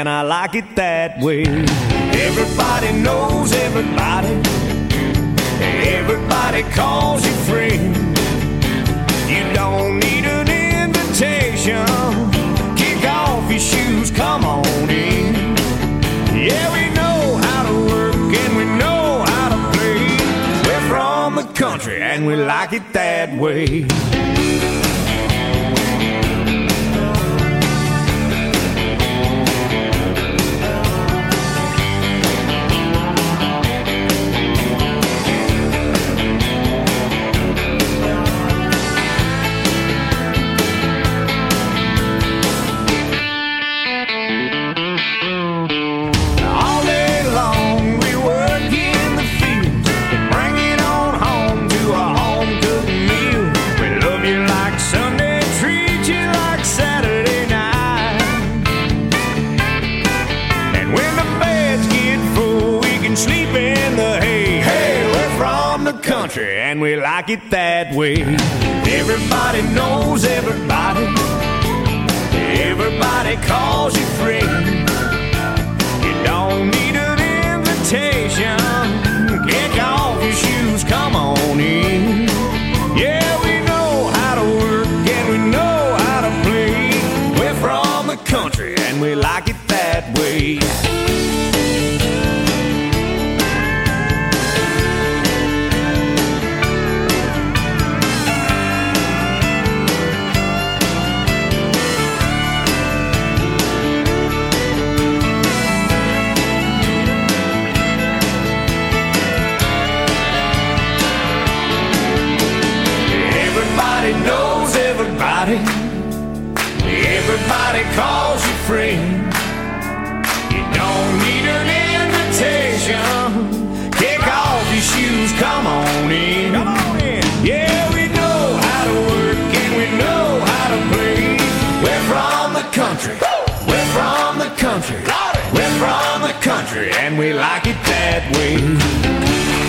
and I like it that way. Everybody knows everybody. Everybody calls you friend. You don't need an invitation. Kick off your shoes, come on in. Yeah, we know how to work and we know how to play. We're from the country and we like it that way. And we like it that way. Everybody knows everybody. Everybody calls you friend. You don't need an invitation. Kick off your shoes, come on in. Yeah, we know how to work and we know how to play. We're from the country and we like it that way. Knows everybody. Everybody calls you friend. You don't need an invitation. Kick off your shoes, come on in. Come on in. Yeah, we know how to work and we know how to play. We're from the country. We're from the country. We're from the country and we like it that way.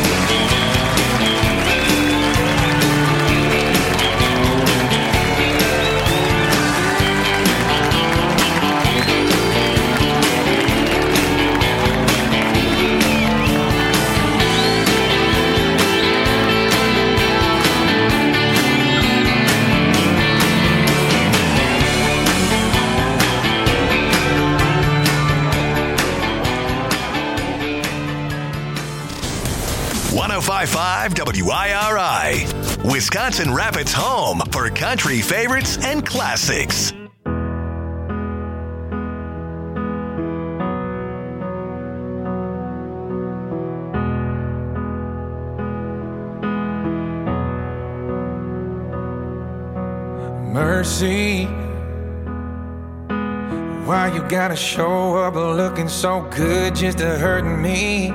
WIRI, Wisconsin Rapids' home for country favorites and classics. Mercy, why you gotta show up looking so good just to hurt me?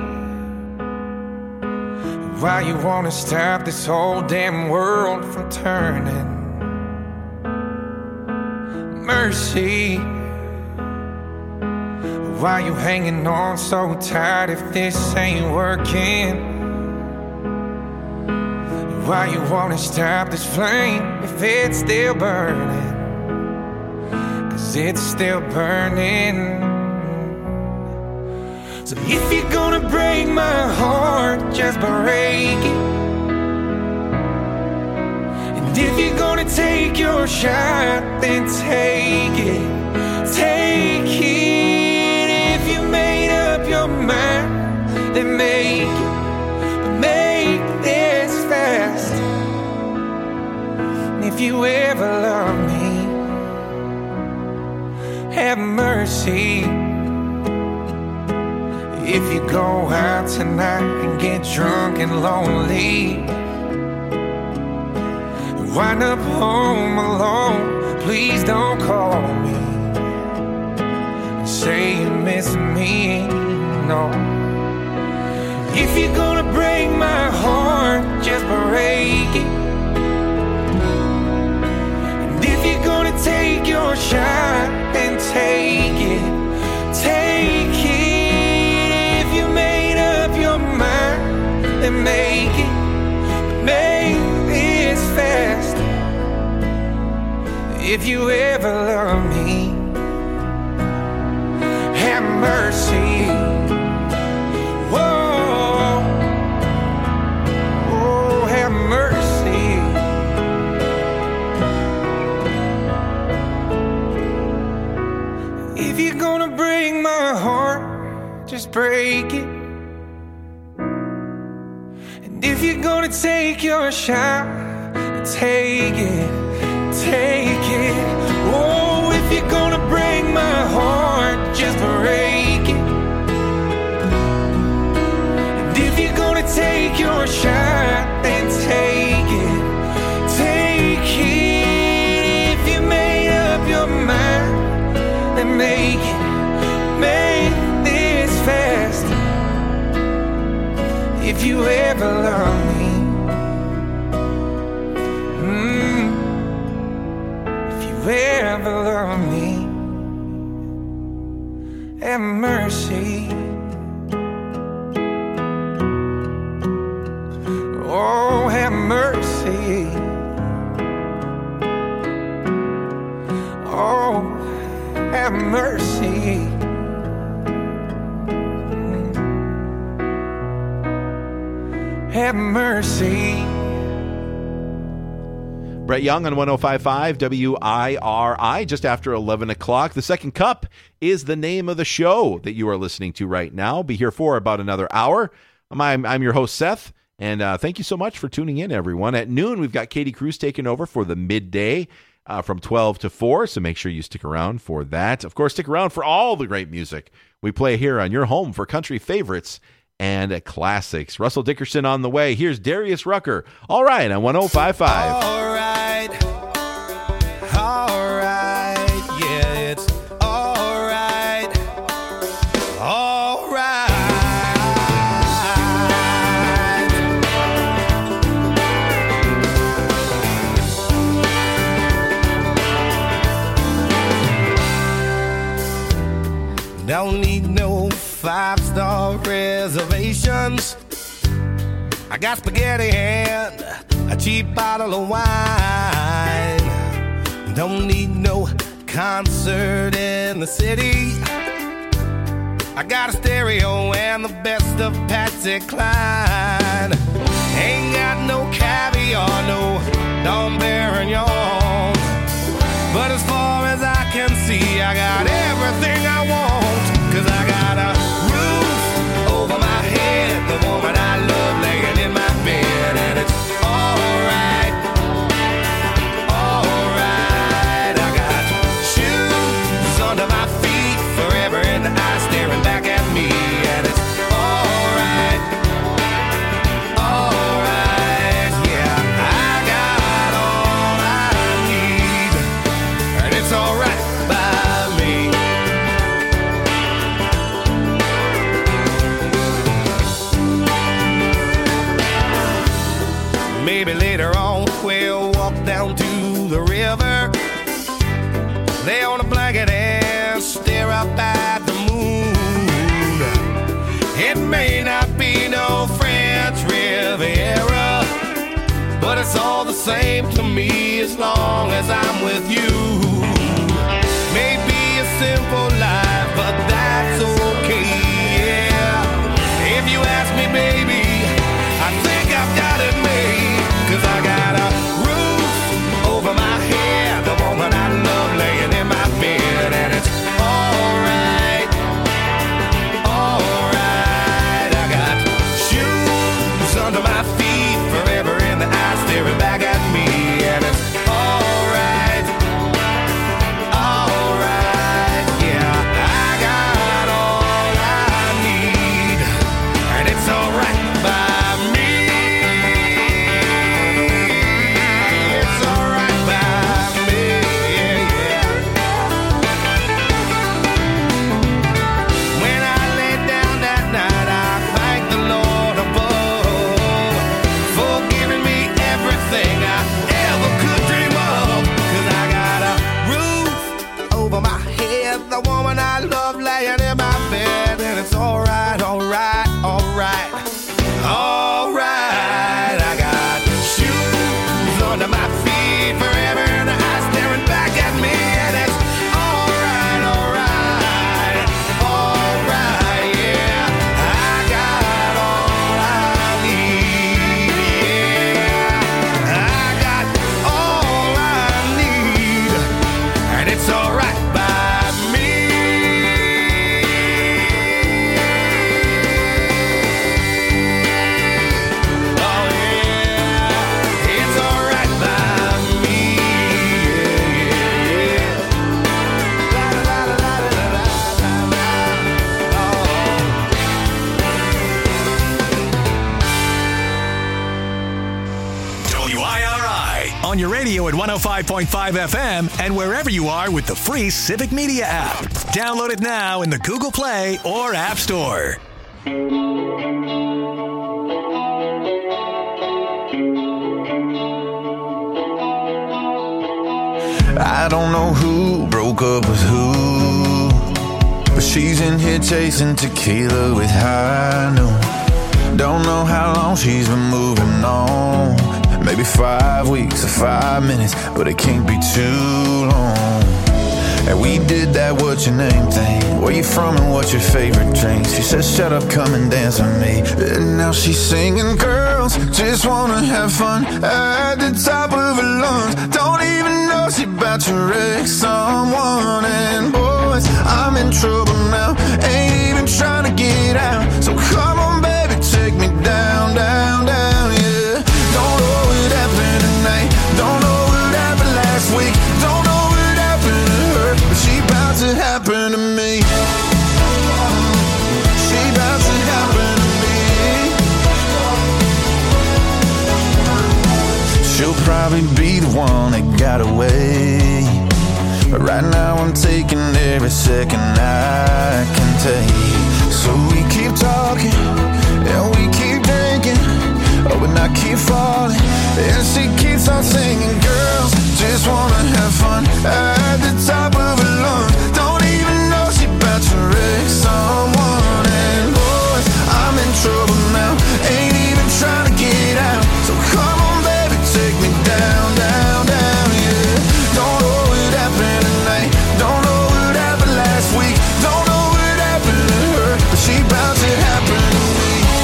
Why you wanna stop this whole damn world from turning? Mercy, why you hanging on so tight if this ain't working? Why you wanna stop this flame if it's still burning? 'Cause it's still burning. So if you're gonna break my heart, just break it. And if you're gonna take your shot, then take it. Take it. If you made up your mind, then make it. But make this fast. And if you ever love me, have mercy. If you go out tonight and get drunk and lonely, wind up home alone, please don't call me and say you miss me, no. If you're gonna break my heart, just break it. And if you're gonna take your shot, then take it. Take it. And make it, make this fast. If you ever love me, have mercy. Whoa, oh, have mercy. If you're gonna break my heart, just break it. And if you're gonna take your shot, take it, take it. Oh, if you're gonna break my heart, just break it. And if you're gonna take your shot, then take it, take it. If you made up your mind, then make it, make this fast. If you ever love me, ever love me, have mercy. Oh, have mercy. Oh, have mercy. Have mercy. Brett Young on 105.5 WIRI, just after 11 o'clock. The Second Cup is the name of the show that you are listening to right now. Be here for about another hour. I'm your host, Seth, and thank you so much for tuning in, everyone. At noon, we've got Katie Cruz taking over for the midday from 12 to 4, so make sure you stick around for that. Of course, stick around for all the great music we play here on your home for country favorites and classics. Russell Dickerson on the way. Here's Darius Rucker. All right, on 105.5. All right, yeah, it's all right, all right. Don't need no 5-star reservations. I got spaghetti and a cheap bottle of wine. Don't need no concert in the city. I got a stereo and the best of Patsy Cline. Ain't got no caviar, no Dom Perignon. But as far as I can see, I got everything I want. 'Cause I got a roof over my head, the woman I love laying in my bed, and it's alright, alright. I got shoes under my feet, forever in the eye staring back at me, and it's alright, alright. Yeah, I got all I need, and it's alright by me. Maybe later on we'll walk down to the river, lay on a blanket and stare up at the moon. It may not be no French Riviera, but it's all the same to me as long as I'm with you. Maybe a simple life, but that's okay, yeah. If you ask me, baby, I think I've got it made. 'Cause I got a roof over my head, the woman I love laying in my bed, and it's alright, alright. I got shoes under my feet, forever in the eye staring back at me, and it's alright, alright. Yeah, on your radio at 105.5 FM and wherever you are with the free Civic Media app. Download it now in the Google Play or App Store. I don't know who broke up with who, but she's in here chasing tequila with high noon. Don't know how long she's been moving on. Maybe 5 weeks or 5 minutes, but it can't be too long. And we did that what's your name thing. Where you from and what's your favorite drink? She said shut up, come and dance with me. And now she's singing, girls just wanna have fun at the top of her lungs. Don't even know she about to wreck someone. And boys, I'm in trouble now, ain't even trying to get out. So come on baby, take me down, down, down, yeah. Don't know what happened tonight, don't know what happened last week, don't know what happened to her, but she about to happen to me. She about to happen to me. She'll probably be the one that got away, but right now I'm taking every second I can take. So we keep talking and we keep drinking, oh, and I keep falling, and she keeps on singing. Girls just wanna have fun at the top of her lungs. Don't even know she about to wreck someone. And boys, I'm in trouble now, ain't even trying to get out. So come on baby, take me down, down, down, yeah. Don't know what happened tonight, don't know what happened last week, don't know what happened to her, but she about to happen to me.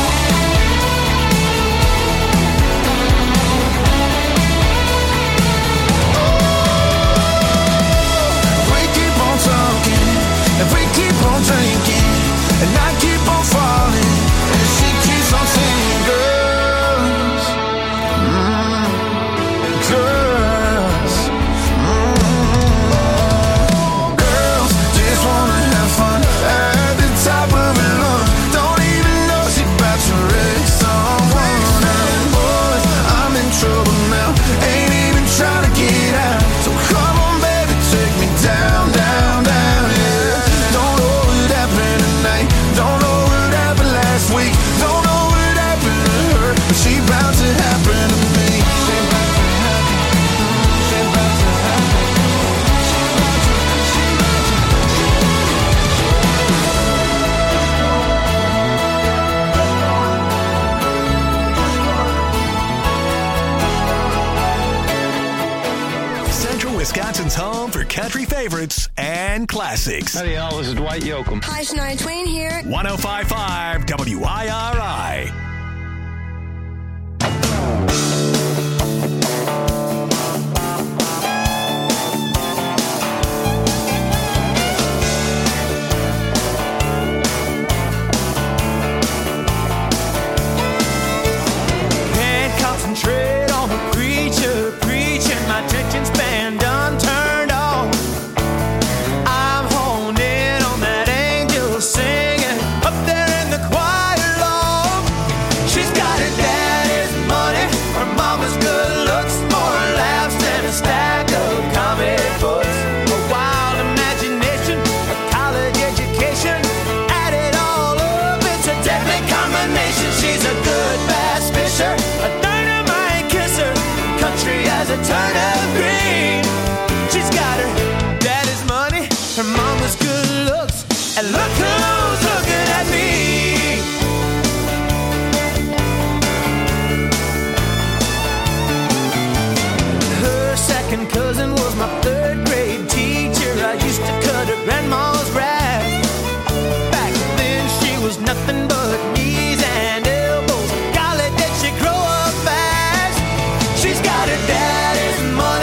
If we keep on drinking, and I keep on falling, and she keeps on singing, girls, girls, girls just wanna have fun at the top of her lungs. Don't even know she about to wreck someone. And boys, I'm in trouble now, ain't even trying to get out. So come on baby, take me down, down, down, yeah. Don't know what happened last week, don't know what happened to her, but she about to happen to me. She about to happen, she about to happen, Central Wisconsin's home for country favorites and classics. Howdy, y'all. This is Dwight Yoakam. Hi, Shania Twain here. 105.5 WIRI. Can't concentrate on the preacher preaching, my attention span done turned off. I'm honed in on that angel singing up there in the choir loft. She's got her daddy's money, her mama's good looks, more laughs than a stack of comic books. A wild imagination, a college education, add it all up, it's a deadly combination. She's a good bass fisher, a dynamite kisser, country as a turnip green. She's got her daddy's money, her mama's good looks, and look who's looking at me. Her second cousin was my third grade teacher. I used to cut her grandma's grass. Back then she was nothing but knees and elbows. Golly, did she grow up fast? She's got her daddy's money,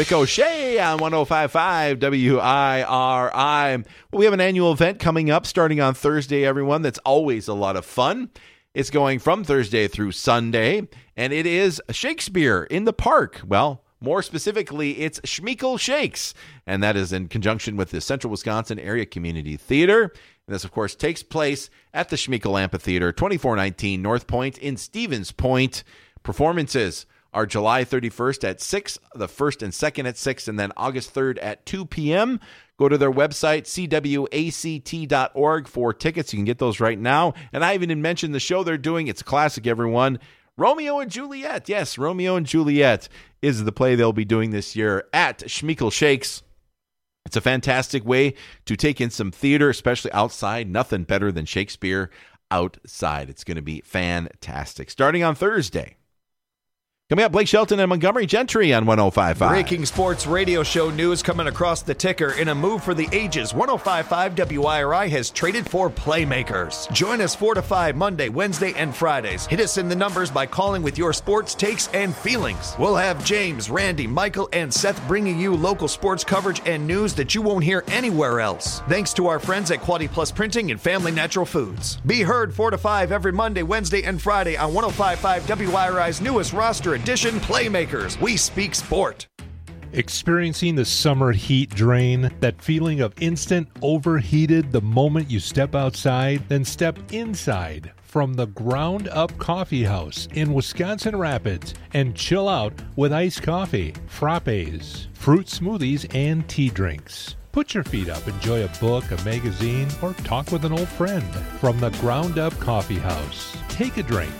Ricochet on 105.5 WIRI. Well, we have an annual event coming up starting on Thursday, everyone. That's always a lot of fun. It's going from Thursday through Sunday, and it is Shakespeare in the Park. Well, more specifically, it's Schmeekle Shakes, and that is in conjunction with the Central Wisconsin Area Community Theater. And this, of course, takes place at the Schmeekle Amphitheater, 2419 North Point in Stevens Point. Performances are July 31st at 6, the 1st and 2nd at 6, and then August 3rd at 2 p.m. Go to their website, cwact.org, for tickets. You can get those right now. And I even mentioned the show they're doing. It's a classic, everyone. Romeo and Juliet. Yes, Romeo and Juliet is the play they'll be doing this year at Schmeekle Shakes. It's a fantastic way to take in some theater, especially outside. Nothing better than Shakespeare outside. It's going to be fantastic. Starting on Thursday. Coming up, Blake Shelton and Montgomery Gentry on 105.5. Breaking sports radio show news coming across the ticker. In a move for the ages, 105.5 WIRI has traded for playmakers. Join us 4 to 5 Monday, Wednesday, and Fridays. Hit us in the numbers by calling with your sports takes and feelings. We'll have James, Randy, Michael, and Seth bringing you local sports coverage and news that you won't hear anywhere else. Thanks to our friends at Quality Plus Printing and Family Natural Foods. Be heard 4 to 5 every Monday, Wednesday, and Friday on 105.5 WIRI's newest roster edition, Playmakers. We speak sport. Experiencing the summer heat drain, that feeling of instant overheated the moment you step outside, then step inside from the Ground Up Coffee House in Wisconsin Rapids and chill out with iced coffee, frappes, fruit smoothies, and tea drinks. Put your feet up, enjoy a book, a magazine, or talk with an old friend from the Ground Up Coffee House. Take a drink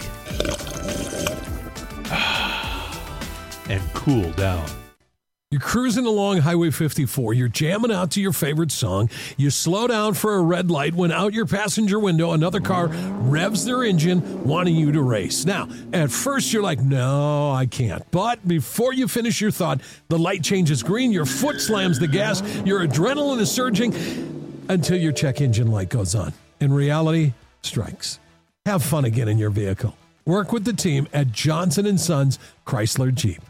and cool down. You're cruising along Highway 54. You're jamming out to your favorite song. You slow down for a red light when out your passenger window, another car revs their engine, wanting you to race. Now, at first you're like, no, I can't. But before you finish your thought, the light changes green, your foot slams the gas, your adrenaline is surging until your check engine light goes on. And reality strikes. Have fun again in your vehicle. Work with the team at Johnson & Sons Chrysler Jeep.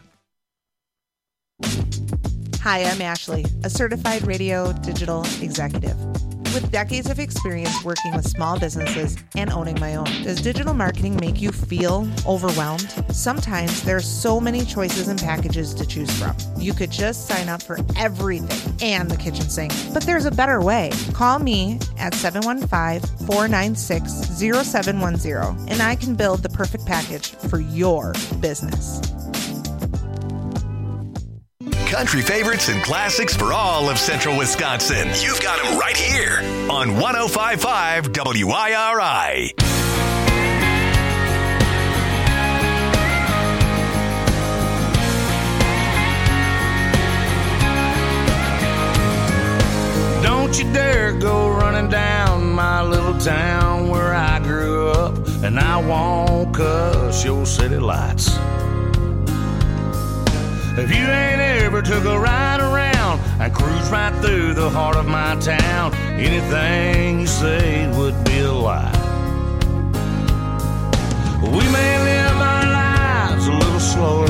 Hi, I'm Ashley, a certified radio digital executive. With decades of experience working with small businesses and owning my own, does digital marketing make you feel overwhelmed? Sometimes there are so many choices and packages to choose from. You could just sign up for everything and the kitchen sink, but there's a better way. Call me at 715-496-0710 and I can build the perfect package for your business. Country favorites and classics for all of Central Wisconsin. You've got them right here on 105.5 WIRI. Don't you dare go running down my little town where I grew up, and I won't cuss your city lights. If you ain't ever took a ride around and cruise right through the heart of my town, anything you say would be a lie. We may live our lives a little slower,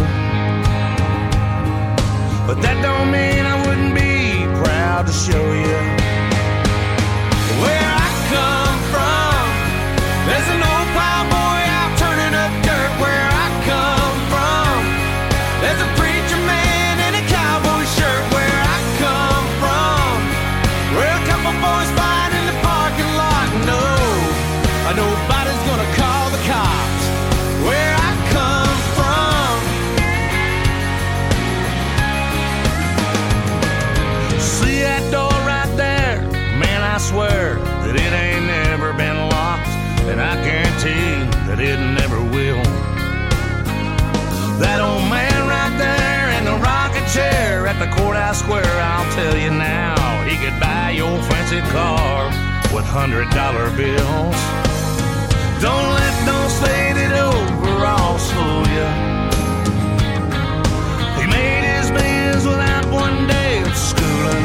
but that don't mean I wouldn't be proud to show you where I come from. There's an old plowboy out turning up dirt where I come from. There's a preacher man in a cowboy shirt where I come from. Where a couple boys fight in the parking lot. No, nobody's gonna call the cops where I come from. See that door right there? Man, I swear that it ain't never been locked, and I guarantee that it never will. That old man right there in the rocking chair at the courthouse square, I'll tell you now, he could buy your fancy car with $100 bills. Don't let those faded overalls fool you. He made his bills without one day of schooling.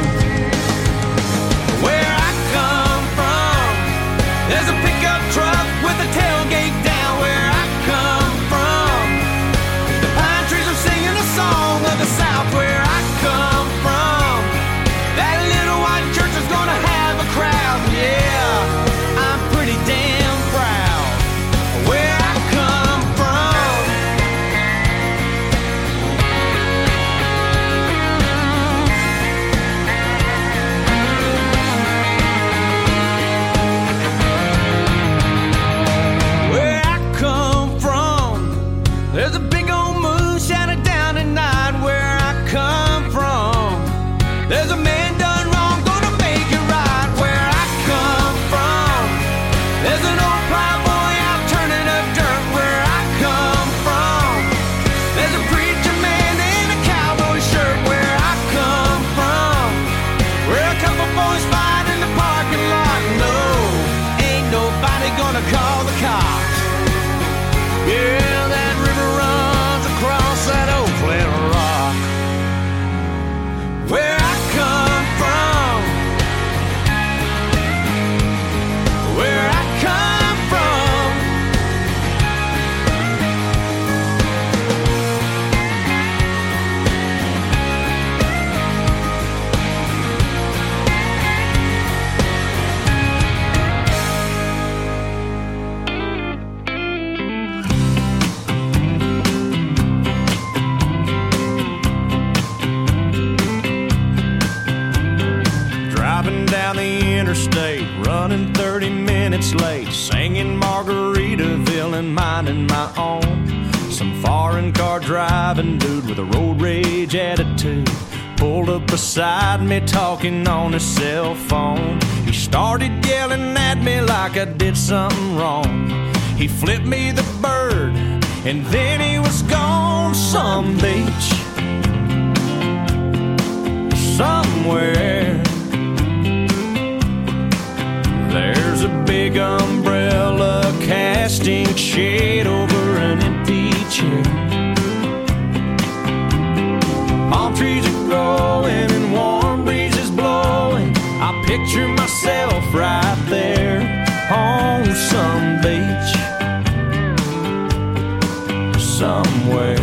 Where I come from, there's a pickup truck with a tailgate down where I come from. The pine trees are singing a song of the South where I come There's a man done wrong, gonna make it right where I come from. There's an old plowboy out turning up dirt where I come from. There's a preacher man in a cowboy shirt where I come from. Where a couple boys fight in the parking lot. No, ain't nobody gonna call the cops. Yeah, that river runs across that old flat rock. Where I come from, where I come from. Driving down the interstate, running 30 minutes late, singing Margaritaville and minding my own. Some foreign car driving dude with a road rage attitude pulled up beside me talking on his cell phone. He started yelling at me like I did something wrong. He flipped me the bird and then he was gone. Some beach somewhere. There's a big umbrella casting shade over an empty chair. Palm trees are growing and warm breezes blowing. I picture myself right there on some beach somewhere.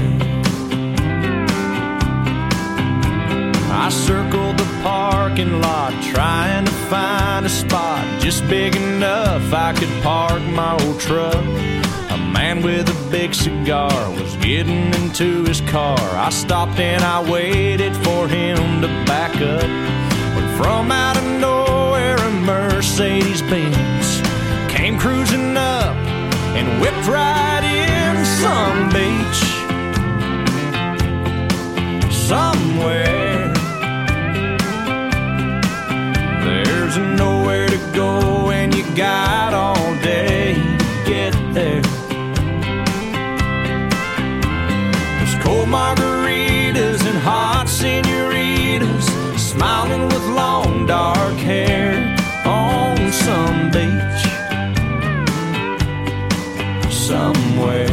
I circled the parking lot trying to find a spot just big enough I could park my old truck. A man with a big cigar was getting into his car. I stopped and I waited for him to back up. When from out of nowhere a Mercedes-Benz came cruising up and whipped right in some beach somewhere. There's nowhere to go and you got all day to get there. There's cold margaritas and hot senoritas smiling with long dark hair on some beach somewhere.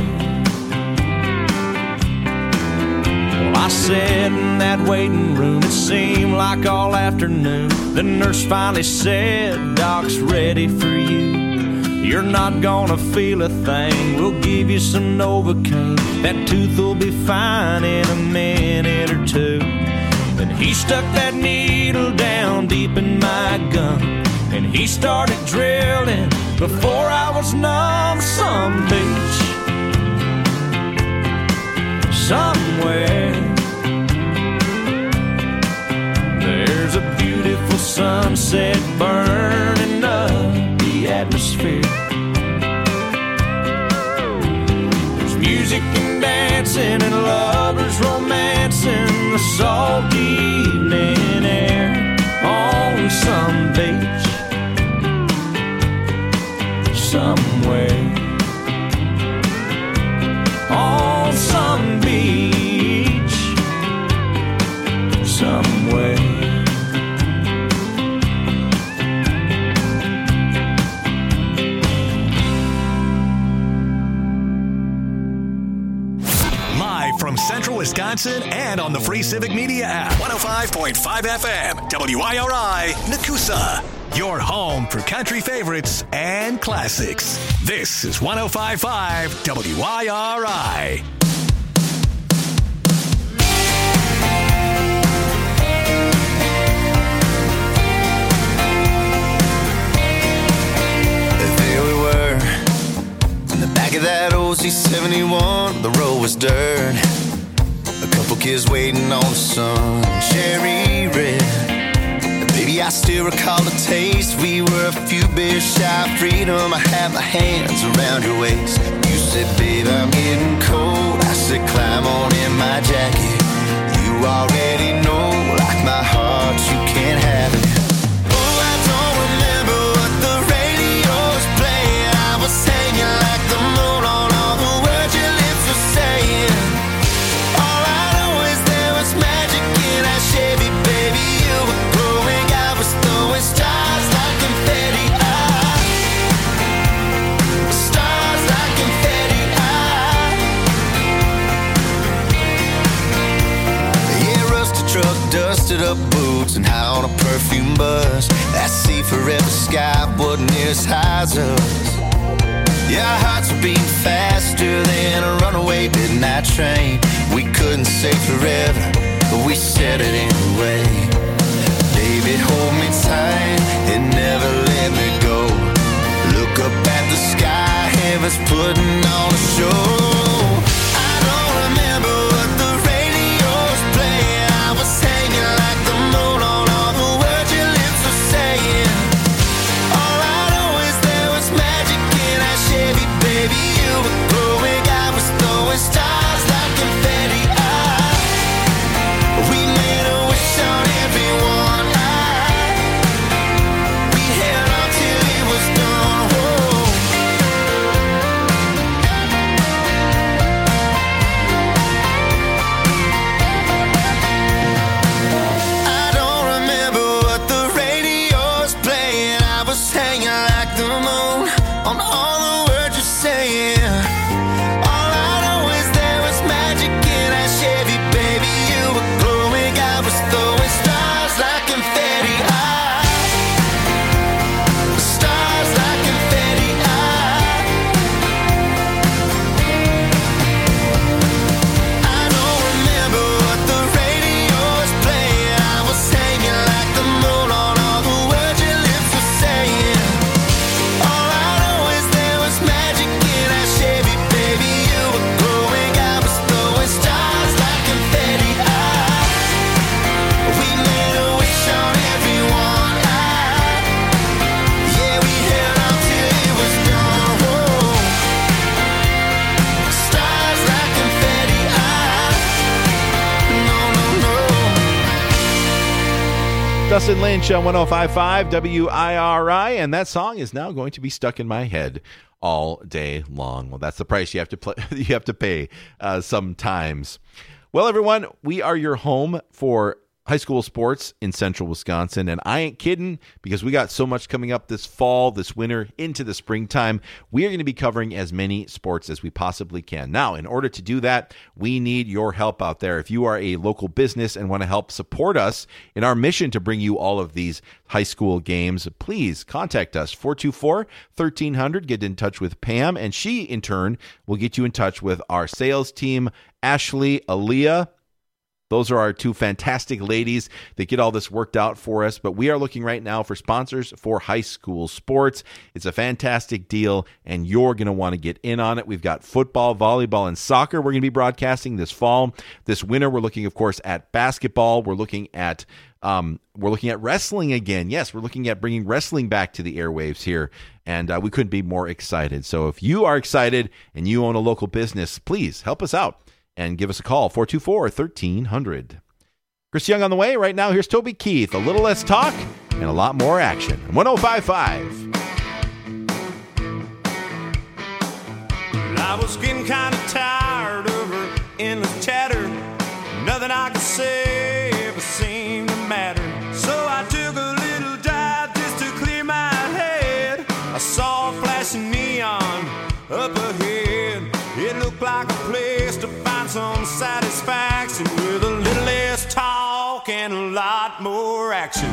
Well, I sat in that waiting room, it seemed like all afternoon. The nurse finally said, Doc's ready for you. You're not gonna feel a thing, we'll give you some Novocaine. That tooth will be fine in a minute or two. Then he stuck that needle down deep in my gum, and he started drilling before I was numb. Some beach somewhere. There's a beautiful sunset burning up the atmosphere. There's music and dancing and lovers romancing the salty evening air on some beach somewhere. On some beach somewhere. Live from Central Wisconsin and on the free Civic Media app. 105.5 FM, WIRI, Nakusa. Your home for country favorites and classics. This is 105.5 WIRI. There we were, in the back of that old C71, the road was dirt. A couple kids waiting on the sun, cherry red. Baby, I still recall the taste. We were a few beers shy of freedom. I had my hands around your waist. You said, babe, I'm getting cold. I said, climb on in my jacket. You already know, like my heart but you can't have it. Oh, I don't remember what the radio was playing. I was hanging like the moon on all the words your lips were saying. All I know is there was magic in that Chevy, baby. You were glowing, I was throwing stars like confetti. Stars like confetti. Yeah, rusted truck, dusted up boots, and high on a perfume buzz. That sea forever sky wasn't near as high as us. Yeah, our hearts were beating faster than a runaway midnight train. We couldn't say forever, but we said it anyway. Baby, hold me tight and never let me go. Look up at the sky, heaven's putting on a show. I don't remember what the radio was playing. I was hanging like the moon on all the words your lips were saying. All I know is there was magic in that Chevy, baby. You were glowing, I was throwing stars like confetti. We made a wish on everyone. We held on till it was done. Whoa. I don't remember what the radio was playing. I was hanging like the moon on all the words you're saying. All I know is there was magic in that Chevy, baby. You were glowing, I was throwing stars like confetti. Stars like confetti. I don't remember what the radio was playing. I was hanging like the moon on all the words your lips were saying. All I know is there was magic in that Chevy, baby. You were glowing, I was throwing stars like confetti. We made a wish on everyone. Yeah, we held on till it was gone. Whoa. Stars like confetti. No, no, no. Dustin Lynch on 105.5 WIRI, and that song is now going to be stuck in my head all day long. Well, that's the price you have to you have to pay sometimes. Well, everyone, we are your home for high school sports in central Wisconsin, and I ain't kidding, because we got so much coming up this fall, this winter, into the springtime. We are going to be covering as many sports as we possibly can. Now, in order to do that, we need your help out there. If you are a local business and want to help support us in our mission to bring you all of these high school games, please contact us, 424-1300. Get in touch with Pam, and she, in turn, will get you in touch with our sales team, Ashley, Aaliyah. Those are our two fantastic ladies that get all this worked out for us. But we are looking right now for sponsors for high school sports. It's a fantastic deal, and you're going to want to get in on it. We've got football, volleyball, and soccer we're going to be broadcasting this fall. This winter, we're looking, of course, at basketball. We're looking at wrestling again. Yes, we're looking at bringing wrestling back to the airwaves here, and we couldn't be more excited. So if you are excited and you own a local business, please help us out and give us a call, 424-1300. Chris Young on the way. Right now, here's Toby Keith. A little less talk and a lot more action. 105.5. I was getting kind of tired of her endless chatter. Nothing I could say ever seemed to matter. So I took a little drive just to clear my head. I saw a flashing neon up ahead. It looked like a place to find some satisfaction with a little less talk and a lot more action.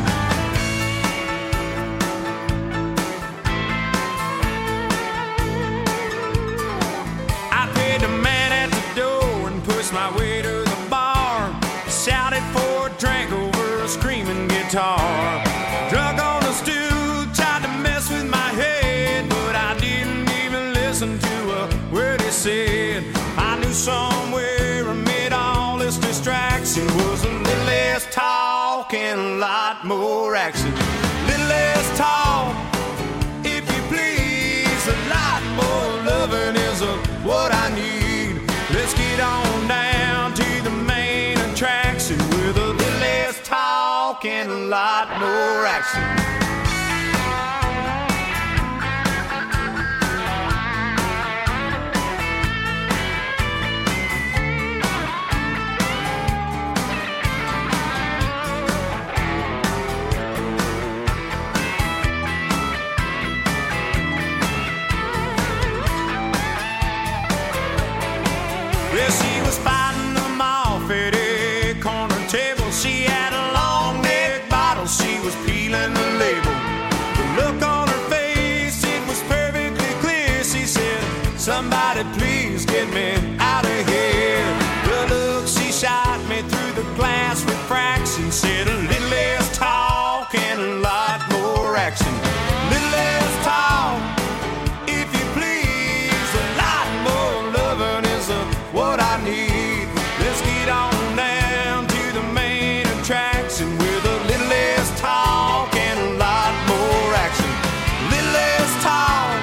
I paid the man at the door and pushed my way to the bar. Shouted for a drink over a screaming guitar. Drunk on a stool, tried to mess with my head, but I didn't even listen to a word he said. I knew somewhere amid all this distraction was a little less talk and a lot more action. Little less talk, if you please, a lot more loving is what I need. Let's get on down to the main attraction with a little less talk and a lot more action. Well, she was fighting them off at a corner table. She had a long neck bottle. She was peeling the label. The look on her face, it was perfectly clear. She said, somebody please get me out of here. The look she shot me through the glass refraction said a little less talk and a lot more action. Little less talk, if you please. A lot more loving is what I need. Let's get on down to the main attraction with a little less talk and a lot more action. Little less talk,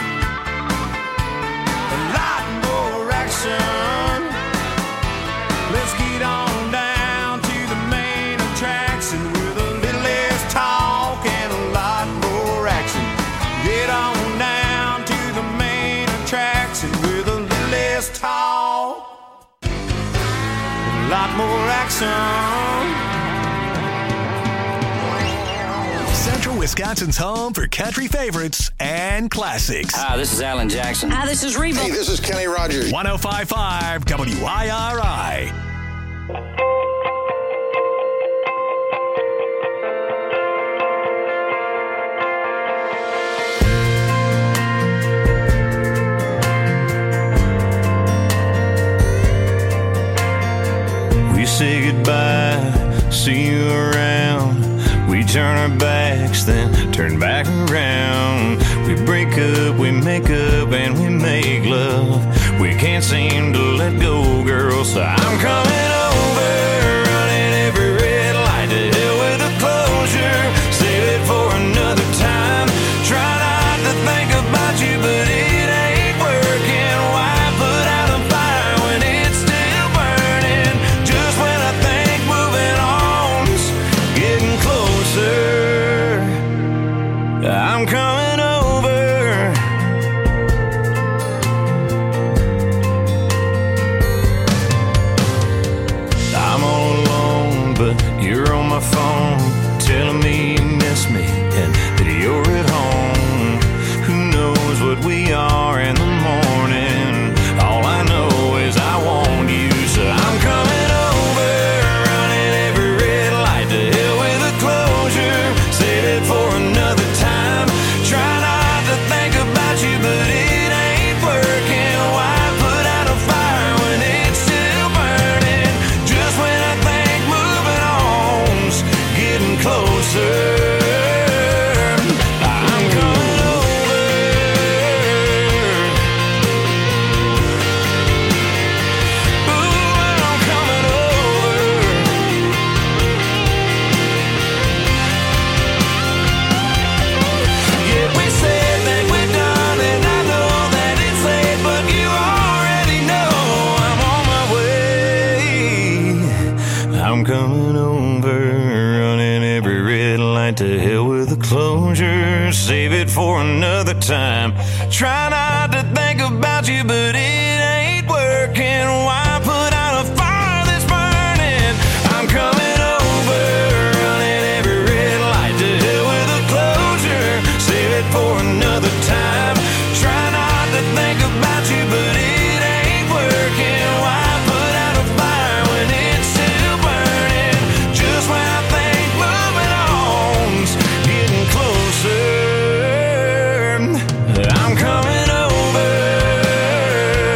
a lot more action. Let's get on down to the main attraction with a little less talk and a lot more action. Get on down to the main attraction with a little less talk, a lot more action. Central Wisconsin's home for country favorites and classics. Hi, this is Alan Jackson. Hi, this is Reba. Hey, this is Kenny Rogers. 105.5 WIRI. We say goodbye, see you around. We turn our backs, then turn back around. We break up, we make up, and we make love. We can't seem to let go, girl, so I'm coming over, running every red light. To hell with the closure, save it for another time. Try not to think about you, but it ain't working. Why put out a fire when it's still burning? Just when I think moving on's getting closer, I'm coming over. I'm all alone, but you're on my phone, telling me you miss me and that you're at home. Who knows what we are in the morning? All I know is I want you, so I'm coming over, running every red light. To hell with the closure, save it for another time. Try not to think about you, but it ain't working. Why put out a fire when it's still burning? Just when I think moving on's getting closer, I'm coming over. Ooh, I'm coming over. Yeah, we said that we're done, and I know that it's late, but you already know I'm on my way. I'm coming over, running every red light. To hell with the closure, save it for another time. Try not to think about you, but it ain't working. Why put out a fire that's burning? I'm coming over, running every red light. To hell with the closure, save it for another time. Try not to think about you, but it ain't working. Why put out a fire when it's still burning? Just when I think moving on's getting closer, I'm coming over.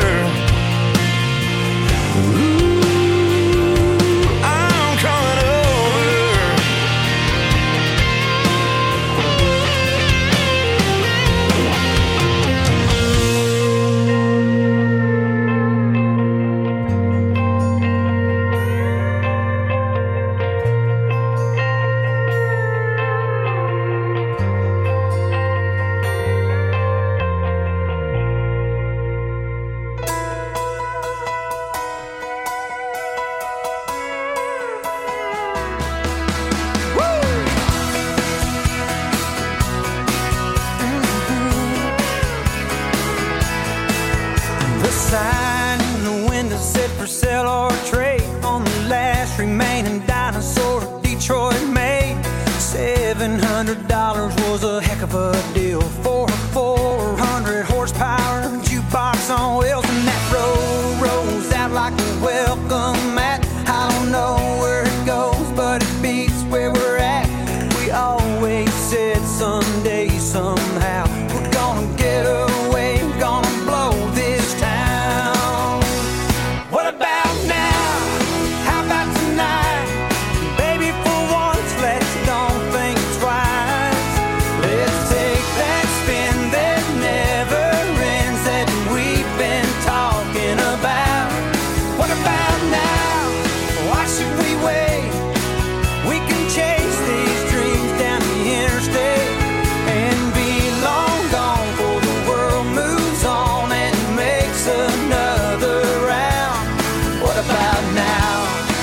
$700 was a heck of a deal for a 400 horsepower jukebox on wheels, and that road rolls out like a welcome mat. I don't know where it goes, but it beats where we're at. We always said someday, somehow, we're gonna get away, gonna blow this town. What about now? How about tonight? Baby, for once, let's don't think twice. Let's take that spin that never ends that we've been talking about. What about now? Why should we wait? We can chase these dreams down the interstate and be long gone before the world moves on and makes another round. What about now?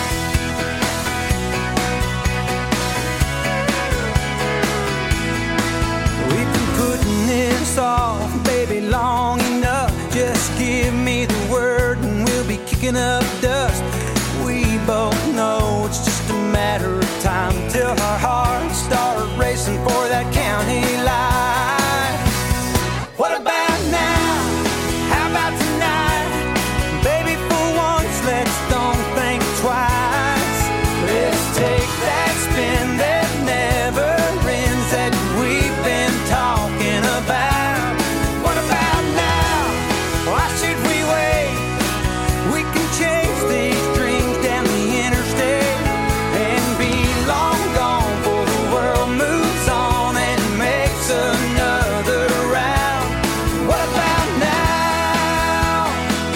We've been putting this off, baby, long enough. Just give me the word and we'll be kicking up dust. We both know it's just a matter of time till our hearts start racing for that county line. What about now? How about tonight? Baby, for once, let's don't think twice. Let's take that spin that never ends that we've been talking about. What about now? Why should we wait? We can chase these dreams down the interstate and be long gone before the world moves on and makes another round. What about now?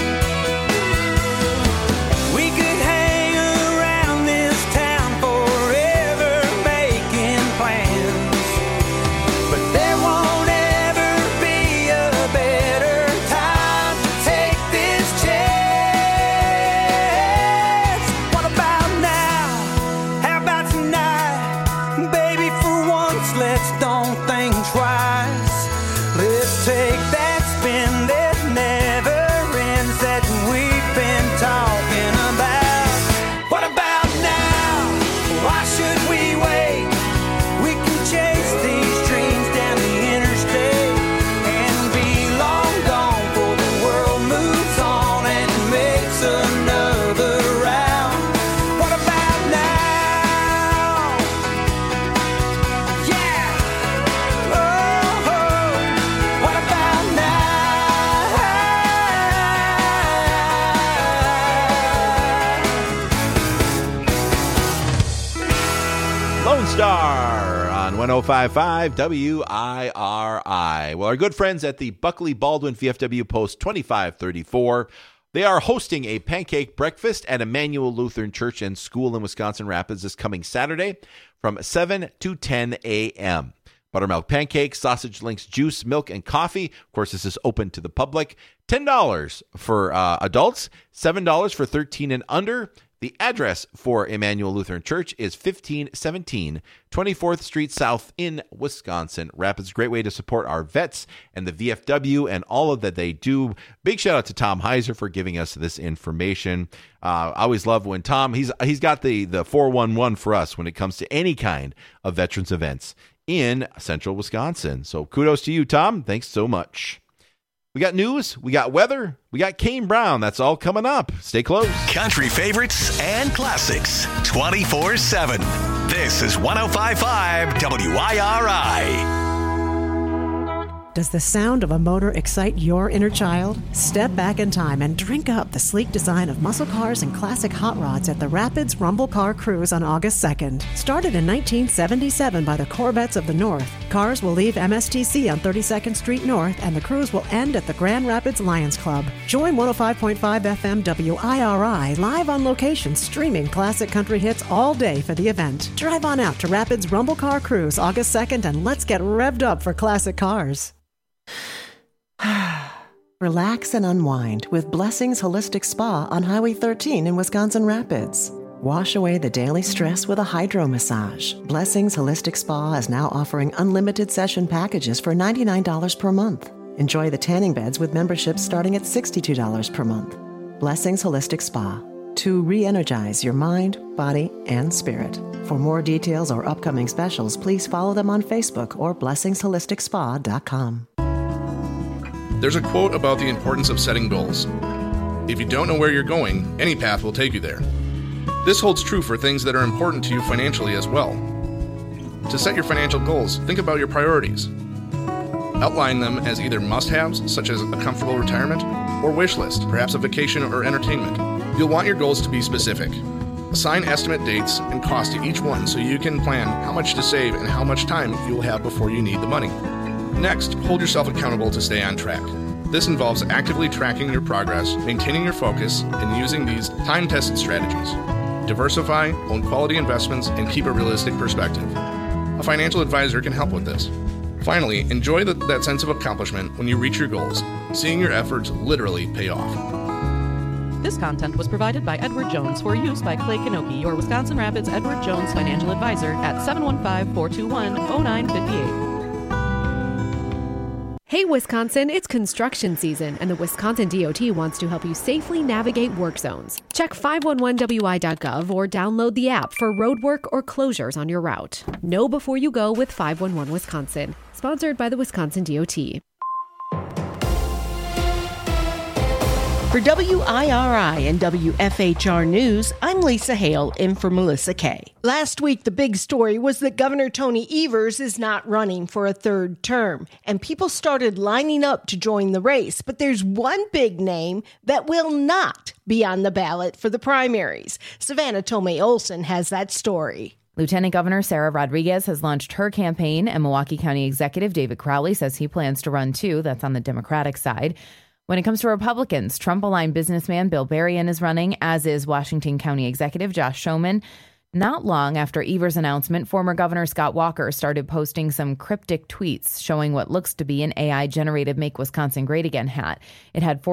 We could hang around this town forever making plans, but there won't ever be a better time to take this chance. What about now? How about tonight? Baby, for once, let's don't think twice. Let's take that spin that never ends that we've been talking about. What about now? Why should we wait? We can chase these dreams down the interstate and be long gone before the world moves on and makes another round. What about now? Yeah. Oh, what about now? Lone Star on 105.5 WIRI. Well, our good friends at the Buckley Baldwin VFW Post 2534, they are hosting a pancake breakfast at Emmanuel Lutheran Church and School in Wisconsin Rapids this coming Saturday from 7 to 10 a.m. Buttermilk pancakes, sausage links, juice, milk, and coffee. Of course, this is open to the public. $10 for adults, $7 for 13 and under. The address for Emmanuel Lutheran Church is 1517 24th Street South in Wisconsin Rapids. Great way to support our vets and the VFW and all of that they do. Big shout out to Tom Heiser for giving us this information. I always love when Tom, he's got the 411 for us when it comes to any kind of veterans events in central Wisconsin. So kudos to you, Tom. Thanks so much. We got news, we got weather, we got Kane Brown. That's all coming up. Stay close. Country favorites and classics 24/7. This is 105.5 WIRI. Does the sound of a motor excite your inner child? Step back in time and drink up the sleek design of muscle cars and classic hot rods at the Rapids Rumble Car Cruise on August 2nd. Started in 1977 by the Corvettes of the North, cars will leave MSTC on 32nd Street North and the cruise will end at the Grand Rapids Lions Club. Join 105.5 FM WIRI live on location streaming classic country hits all day for the event. Drive on out to Rapids Rumble Car Cruise August 2nd and let's get revved up for classic cars. Relax and unwind with Blessings Holistic Spa on Highway 13 in Wisconsin Rapids. Wash away the daily stress with a hydro massage. Blessings Holistic Spa is now offering unlimited session packages for $99 per month. Enjoy the tanning beds with memberships starting at $62 per month. Blessings Holistic Spa, to re-energize your mind, body, and spirit. For more details or upcoming specials, please follow them on Facebook or blessingsholistic.spa.com. There's a quote about the importance of setting goals. If you don't know where you're going, any path will take you there. This holds true for things that are important to you financially as well. To set your financial goals, think about your priorities. Outline them as either must-haves, such as a comfortable retirement, or wish list, perhaps a vacation or entertainment. You'll want your goals to be specific. Assign estimate dates and cost to each one so you can plan how much to save and how much time you will have before you need the money. Next, hold yourself accountable to stay on track. This involves actively tracking your progress, maintaining your focus, and using these time-tested strategies. Diversify, own quality investments, and keep a realistic perspective. A financial advisor can help with this. Finally, enjoy that sense of accomplishment when you reach your goals, seeing your efforts literally pay off. This content was provided by Edward Jones for use by Clay Kanoki, your Wisconsin Rapids Edward Jones financial advisor at 715-421-0958. Hey Wisconsin, it's construction season, and the Wisconsin DOT wants to help you safely navigate work zones. Check 511wi.gov or download the app for roadwork or closures on your route. Know before you go with 511 Wisconsin, sponsored by the Wisconsin DOT. For WIRI and WFHR News, I'm Lisa Hale, in for Melissa Kay. Last week, the big story was that Governor Tony Evers is not running for a third term, and people started lining up to join the race. But there's one big name that will not be on the ballot for the primaries. Savannah Tomei Olson has that story. Lieutenant Governor Sarah Rodriguez has launched her campaign, and Milwaukee County Executive David Crowley says he plans to run too. That's on the Democratic side. When it comes to Republicans, Trump-aligned businessman Bill Berrien is running, as is Washington County Executive Josh Schoeman. Not long after Evers' announcement, former Governor Scott Walker started posting some cryptic tweets showing what looks to be an AI-generated Make Wisconsin Great Again hat. It had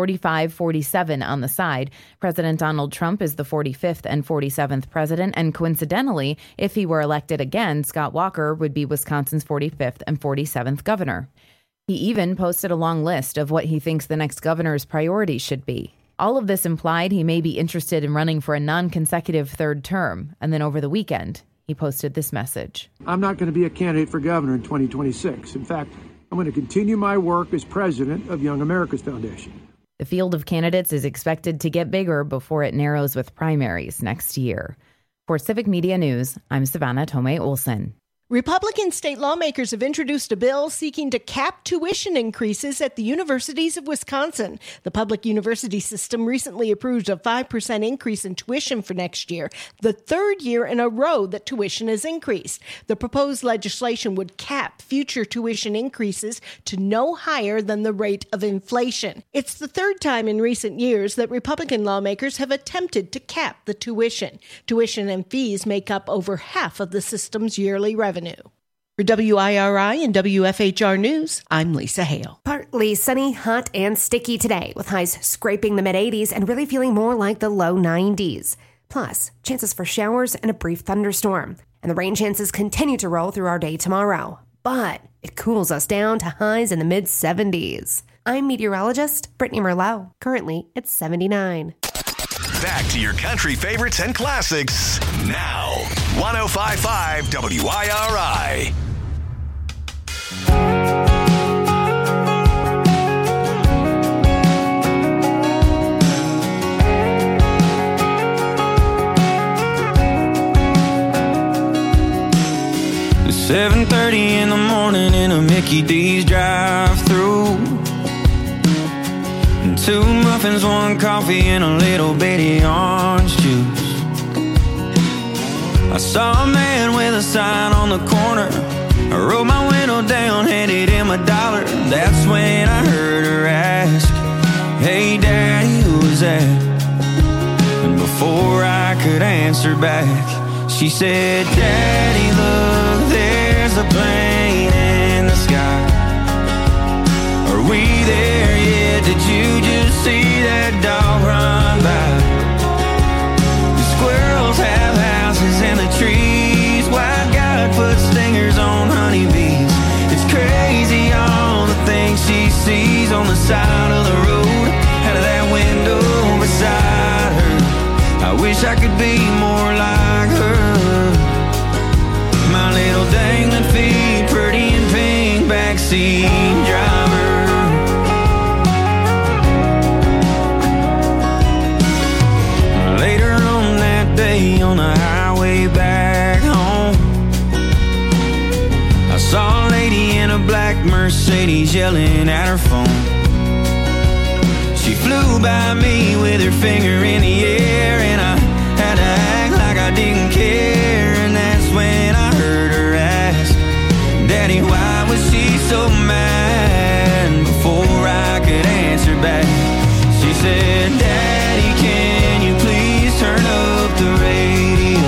45-47 on the side. President Donald Trump is the 45th and 47th president, and coincidentally, if he were elected again, Scott Walker would be Wisconsin's 45th and 47th governor. He even posted a long list of what he thinks the next governor's priorities should be. All of this implied he may be interested in running for a non-consecutive third term. And then over the weekend, he posted this message. I'm not going to be a candidate for governor in 2026. In fact, I'm going to continue my work as president of Young America's Foundation. The field of candidates is expected to get bigger before it narrows with primaries next year. For Civic Media News, I'm Savannah Tomei Olson. Republican state lawmakers have introduced a bill seeking to cap tuition increases at the universities of Wisconsin. The public university system recently approved a 5% increase in tuition for next year, the third year in a row that tuition has increased. The proposed legislation would cap future tuition increases to no higher than the rate of inflation. It's the third time in recent years that Republican lawmakers have attempted to cap the tuition. Tuition and fees make up over half of the system's yearly revenue. For WIRI and WFHR News, I'm Lisa Hale. Partly sunny, hot, and sticky today, with highs scraping the mid-80s and really feeling more like the low 90s. Plus, chances for showers and a brief thunderstorm. And the rain chances continue to roll through our day tomorrow. But it cools us down to highs in the mid-70s. I'm meteorologist Brittany Merlot. Currently, it's 79. Back to your country favorites and classics now. 105.5 WIRI. It's 7:30 in the morning in a Mickey D's drive-thru. 2 muffins, 1 coffee, and a little bitty orange juice. I saw a man with a sign on the corner. I rolled my window down, handed him $1. That's when I heard her ask, "Hey Daddy, who was that?" And before I could answer back, she said, "Daddy, look, there's a plane in the sky. Are we there yet? Did you just see that dog run by? The squirrels have houses in the trees. White God put stingers on honeybees. It's crazy all the things she sees on the side of the road, out of that window beside her. I wish I could be more like her." backseat driver. Later on that day on the highway back home, I saw a lady in a black Mercedes yelling at her phone. She flew by me with her finger in the air, and I had to act like I didn't care. And that's when I heard her ask, Daddy, why was she so mad? Before I could answer back, she said, Daddy, can you please turn up the radio?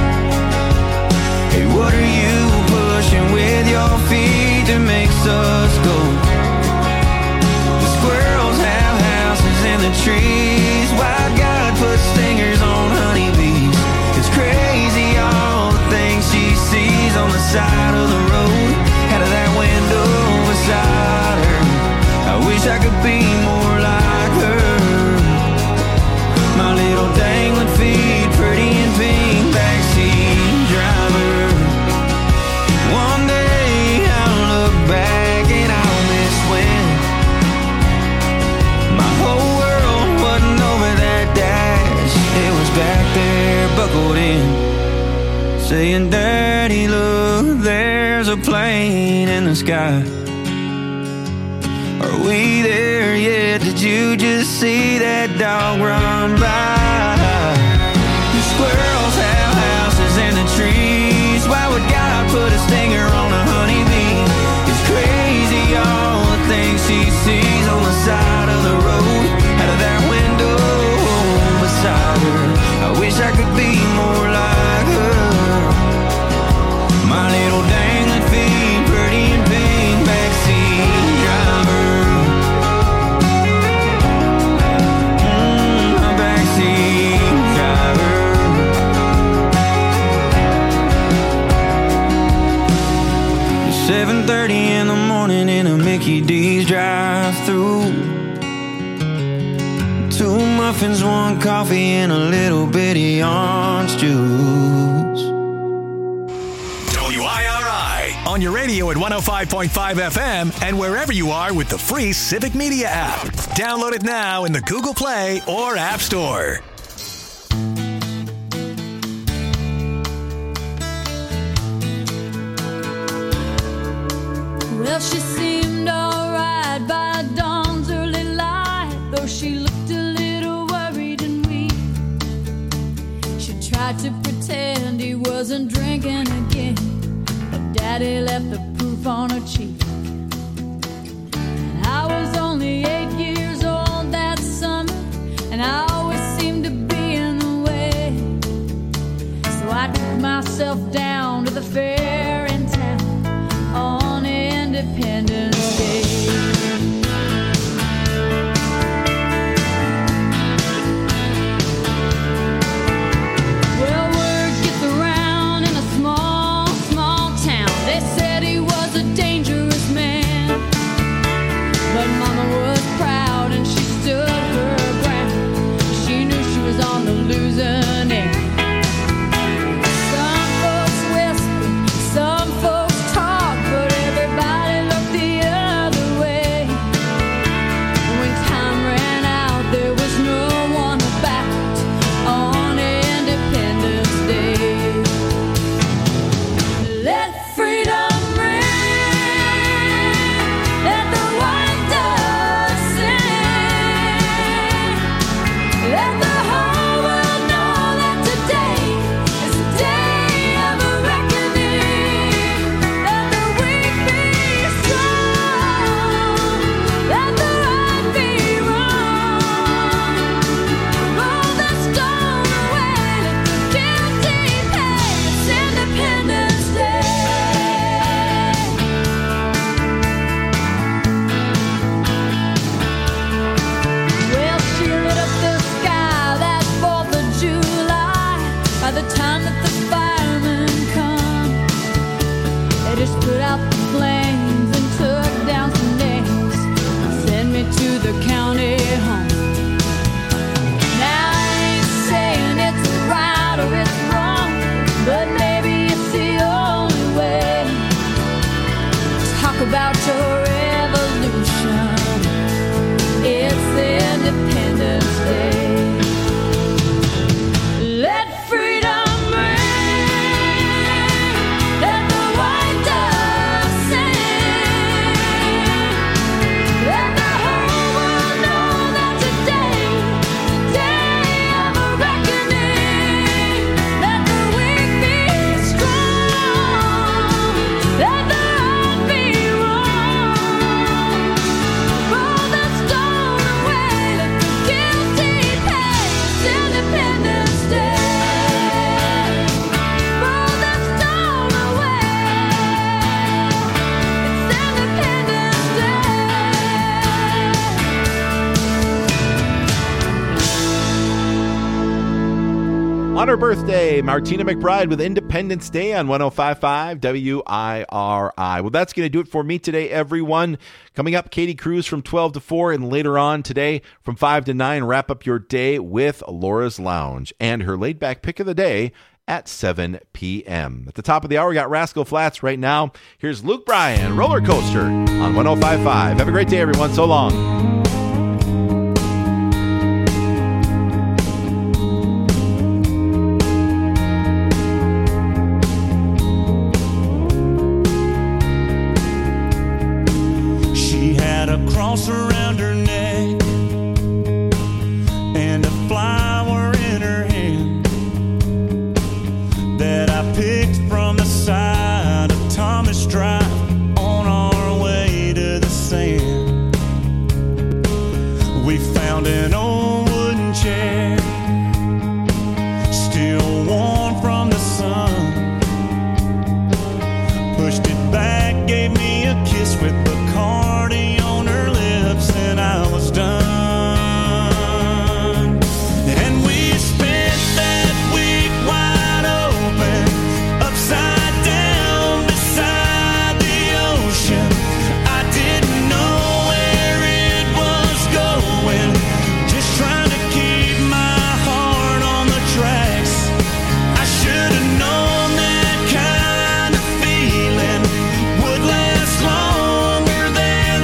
Hey, what are you pushing with your feet that makes us go? The squirrels have houses in the trees. Why God put stingers on honeybees? It's crazy all the things she sees on the side of the road, out of that window beside her. I wish I could be more like her. My little dangling feet, pretty and pink, backseat driver. One day I'll look back and I'll miss when my whole world wasn't over that dash. It was back there, buckled in, saying, Daddy, look, there's a plane in the sky. Are we there yet? Did you just see that dog run by? The squirrels have houses in the trees. Why would God put a stinger on a honeybee? It's crazy all the things she sees on the side of the road, out of that window beside her. I wish I could be more like her. My little dangling feet, pretty and pink, backseat driver. My backseat driver. 7:30 in the morning in a Mickey D's drive-thru. 2 muffins, 1 coffee, and a little bitty orange juice. WIRI on your radio at 105.5 FM and wherever you are with the free Civic Media app. Download it now in the Google Play or App Store. Well, she seemed alright by dawn's early light, though she looked a little worried and weak. She tried to pretend he wasn't drinking again, but Daddy left the proof on her cheek. And I was only 8 years old that summer, and I always seemed to be in the way. So I took myself down to the fair in town on Independence Day. Well, word gets around in a small, small town. They said he was a dangerous about your revolution. It's Independence Day. Let freedom ring, let the white dove sing, let the whole world know that today, day of a reckoning. Let the weak be strong, let the right be wrong. Roll the stone away, let the guilty pay. It's Independence Day. Roll the stone away. It's Independence Day. On her birthday, Martina McBride with Independence Day on 105.5 WIRI. Well, that's going to do it for me today, everyone. Coming up, Katie Cruz from 12 to 4, and later on today from 5 to 9, wrap up your day with Laura's Lounge and her laid-back pick of the day at 7 p.m. At the top of the hour, we got Rascal Flatts right now. Here's Luke Bryan, Roller Coaster on 105.5. Have a great day, everyone. So long. She had a cross around her neck and a flower in her hand that I picked from the side of Thomas Drive on our way to the sand. We found an old wooden chair, still warm from the sun. Pushed it back, gave me a kiss with Bacardi on her lips, and I was done. And we spent that week wide open, upside down beside the ocean. I didn't know where it was going, just trying to keep my heart on the tracks. I should have known that kind of feeling would last longer than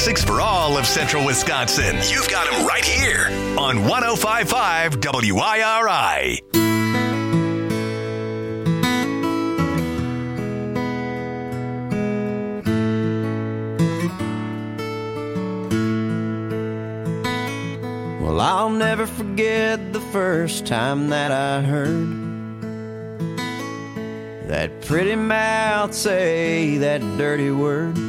classics for all of Central Wisconsin. You've got them right here on 105.5 WIRI. Well, I'll never forget the first time that I heard that pretty mouth say that dirty word.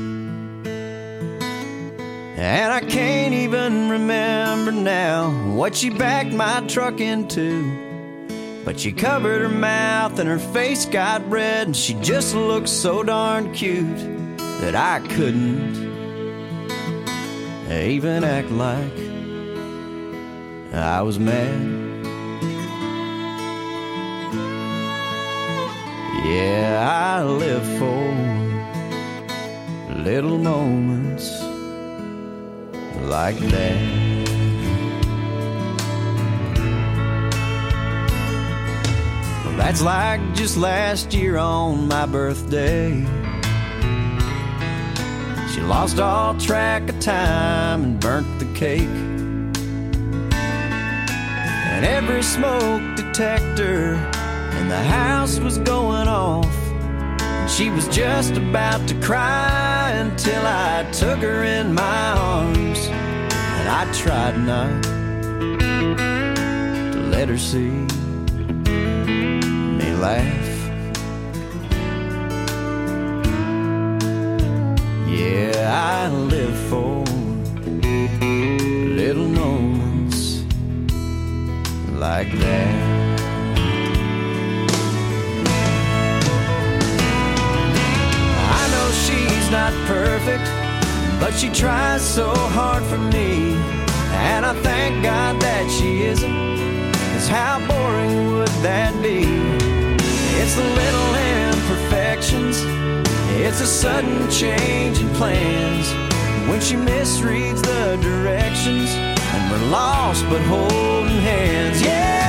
And I can't even remember now what she backed my truck into, but she covered her mouth and her face got red, and she just looked so darn cute that I couldn't even act like I was mad. Yeah, I live for little moments like that. Well, that's like just last year on my birthday. She lost all track of time and burnt the cake. And every smoke detector in the house was going off, and she was just about to cry until I took her in my arms, and I tried not to let her see me laugh. Yeah, I live for little moments like that. She's not perfect, but she tries so hard for me, and I thank God that she isn't, 'cause how boring would that be? It's the little imperfections, it's a sudden change in plans, when she misreads the directions, and we're lost but holding hands. Yeah,